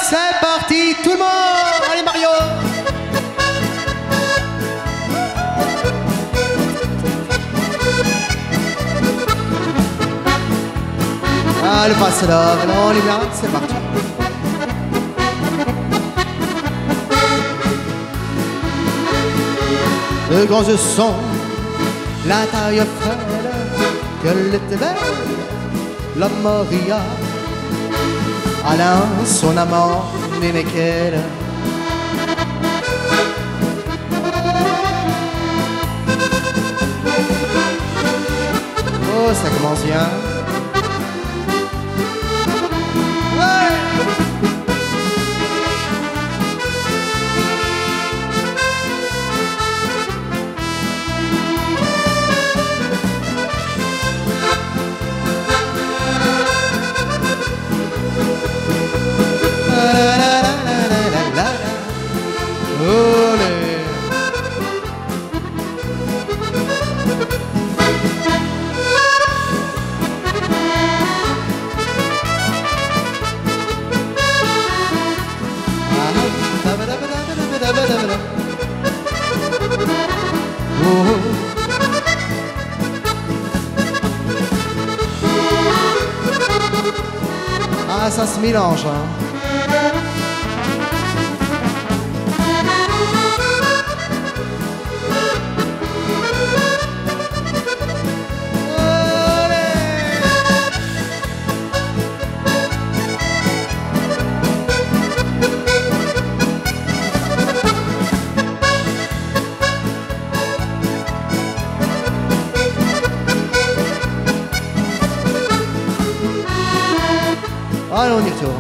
c'est parti, tout le monde. Allez Mario. Ah, le passe là, on est bien, c'est parti. De grands yeux sont, la taille frêle, qu'elle était belle, la Maria. Alain, son amant, n'aimait qu'elle. Oh, ça commence bien. Ah, ça se mélange, hein. Allez, on y retourne.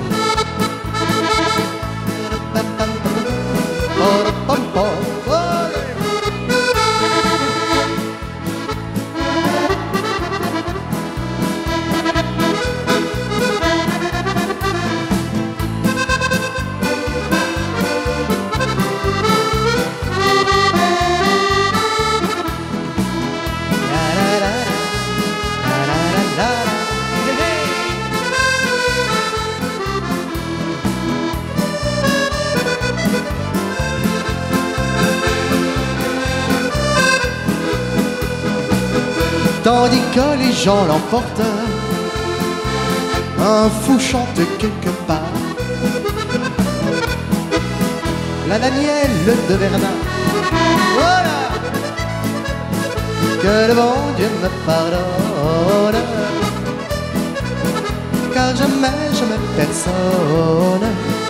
Tandis que les gens l'emportent, un fou chante quelque part. La Danielle de Verdun, voilà. Que le bon Dieu me pardonne, car jamais je n'aime personne.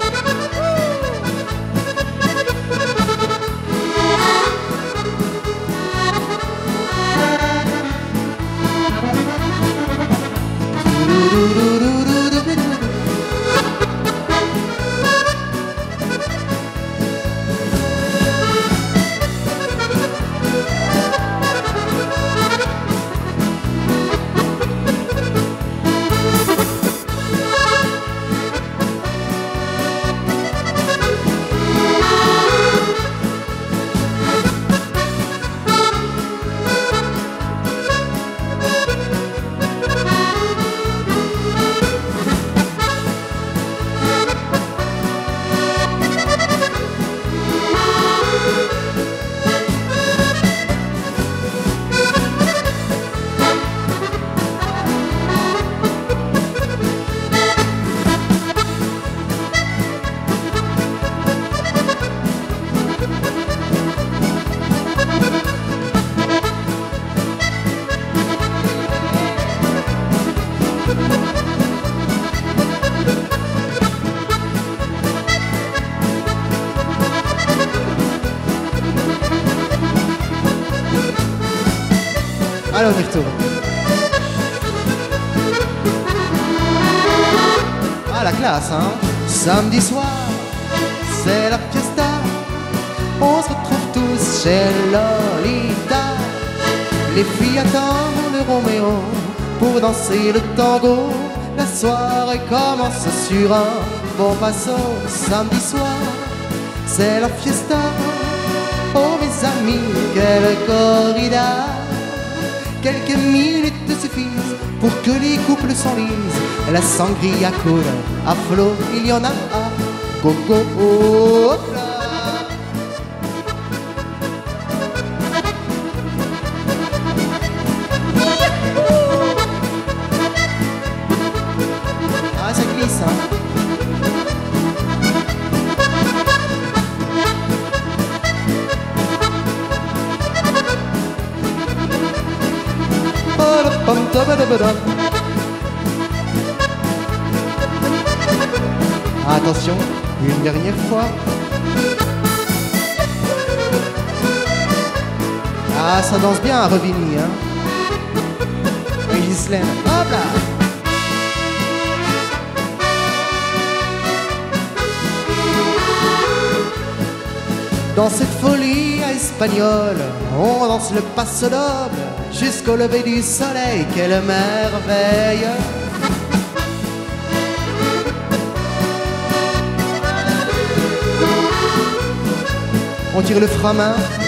Allez, on y retourne. Ah, la classe, hein. Samedi soir, c'est la fiesta. On se retrouve tous chez Lolita. Les filles attendent le Roméo pour danser le tango. La soirée commence sur un bon passo. Samedi soir, c'est la fiesta. Oh mes amis, quelle corrida. Quelques minutes suffisent pour que les couples s'enlisent. La sangria coule à flot, il y en a go, go, hop là. Ah, ça glisse, hein. Attention, une dernière fois. Ah, ça danse bien à Revigny, hein. Et Ghislaine, hop là. Dans cette folie espagnole, on danse le paso doble jusqu'au lever du soleil, quelle merveille! On tire le frein à main